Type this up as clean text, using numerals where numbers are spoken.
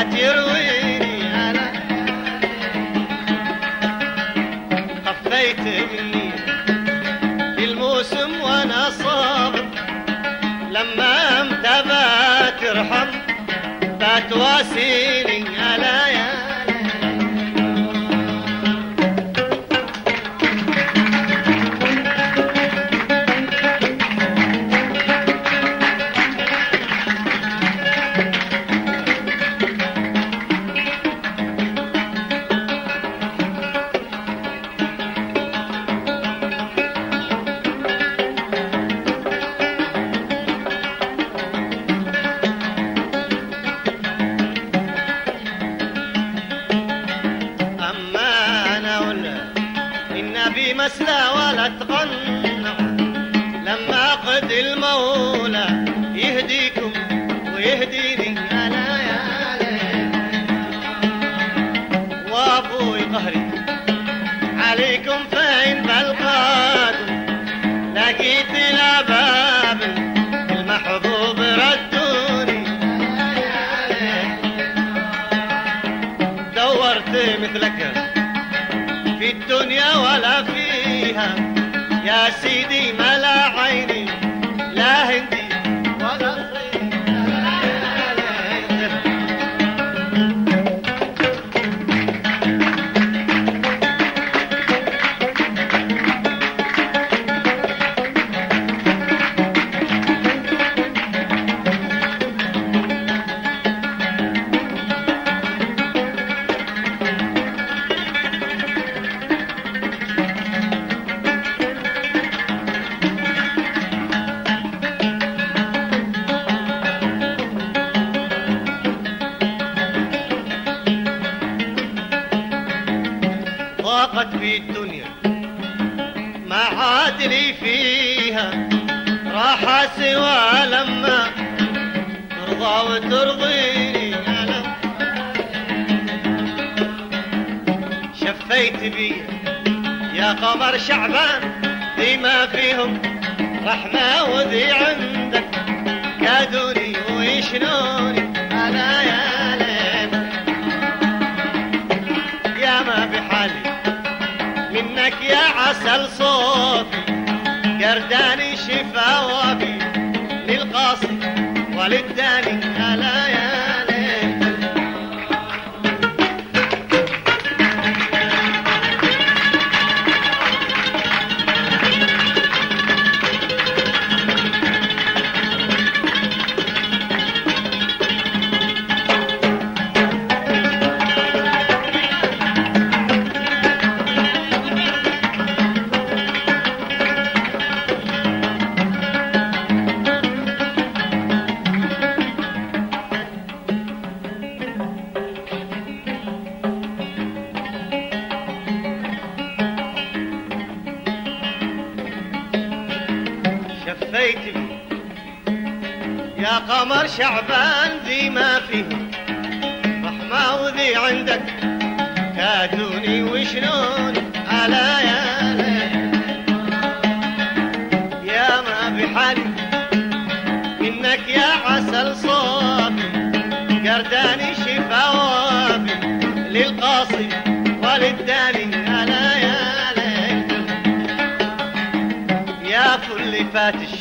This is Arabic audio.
فات يرويني أنا خفيت مني في الموسم وأنا صابر لما امتبى ترحم فات واسيني ألا يا مسلا ولا تقنع لما قد المولى يهديكم ويهديني أنا يا ليل وابوي قهري عليكم فين بالقادم لقيت الأباب المحبوب ردوني يا ليل دورت مثلك في الدنيا ولا فيها يا سيدي ملا عيني لا هندي ولا صيني ضاقت في الدنيا ما عاد لي فيها راحة سوى لما ترضى وترضيني أنا شفيت بي يا قمر شعبان ذي ما فيهم رحمة وذي عندك كادوني ويشنوني أنا يا ليل يا ما بحالي منك يا عسل صوفي قرداني شفا وافي للقاصي وللداني ألا يا ليل شفيت بي يا قمر شعبان ذي ما فيه رحمة وذي عندك كادوني وشلون ألا يا ليل يا ما بحالي منك يا عسل صافي قرداني شفا وافي للقاصي وللداني ألا يا ليل يا فل فاتش